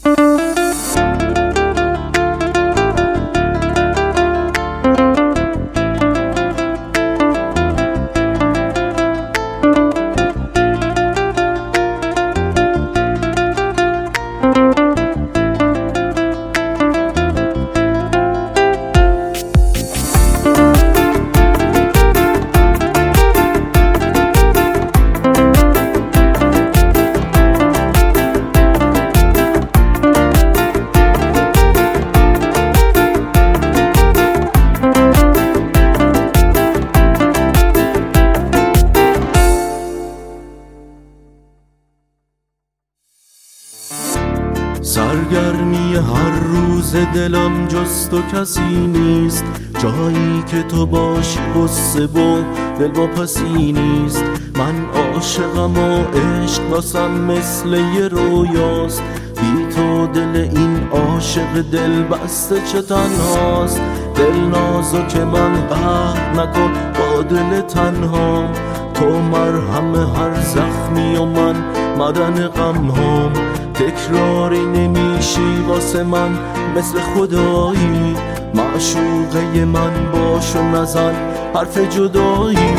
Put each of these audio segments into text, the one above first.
سرگرمی هر روز دلم جز تو کسی نیست، جایی که تو باشی غصه و دلواپسی نیست. من عاشقم و عشق واسم مثل یه رویاست، بی تو دل این عاشق دل بسته چه تنهاست. دل نازو که من قهر نکن با دل تنهام، تو مرهم هر زخمی و من معدن غمهام. تکراری نمیشی واسه من مثل خدایی، معشوقه من باش و نزن حرف جدایی.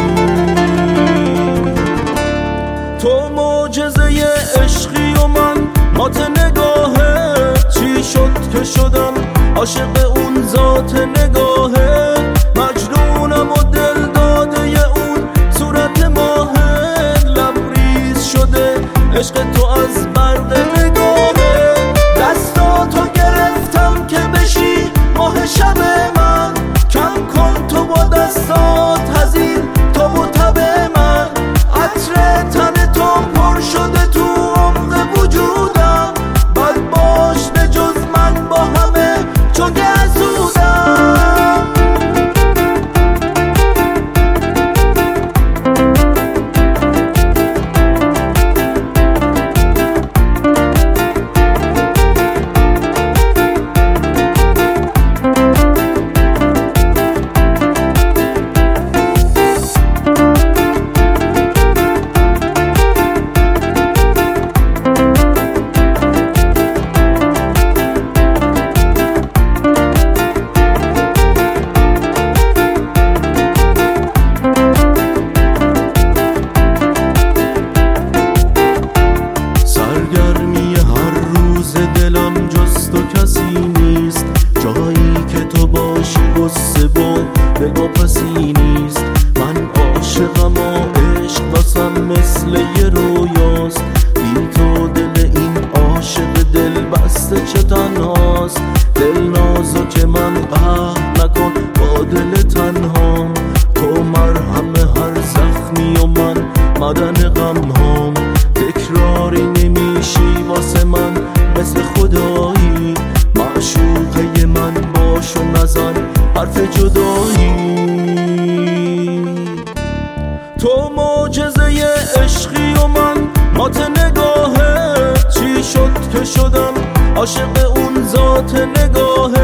تو معجزه عشقی و من مات نگاهه، چی شد که شدم عاشق اون ذات نگاهه. مجنونم و دل داده اون صورت ماهه، لبریز شده عشق تو از برق نگاهه. دستاتو گرفتم که بشی ماه شب من، کم کن تو با دستات هزین تو و تب من. عطر تن تو پر شده تو عمق وجودم، بد باش به جز من با همه چون گزودم. سرگرمی هر روز دلم جز تو کسی نیست، جایی که تو باشی غصه و دلواپسی نیست. من عاشقم و عشق واسم مثل یه رویاست، بی تو دل این عاشق دل بسته چه تنهاست. دل نازو که من قهر نکن با دل تنهام، تو مرهم هر زخمی و من معدن غمهام. تکراری نمیشی واسه من مثل خدایی، معشوقه من باش و نزن حرف جدایی. تو معجزه عشقی و من مات نگاهه، چی شد که شدم عاشق اون ذات نگاهه.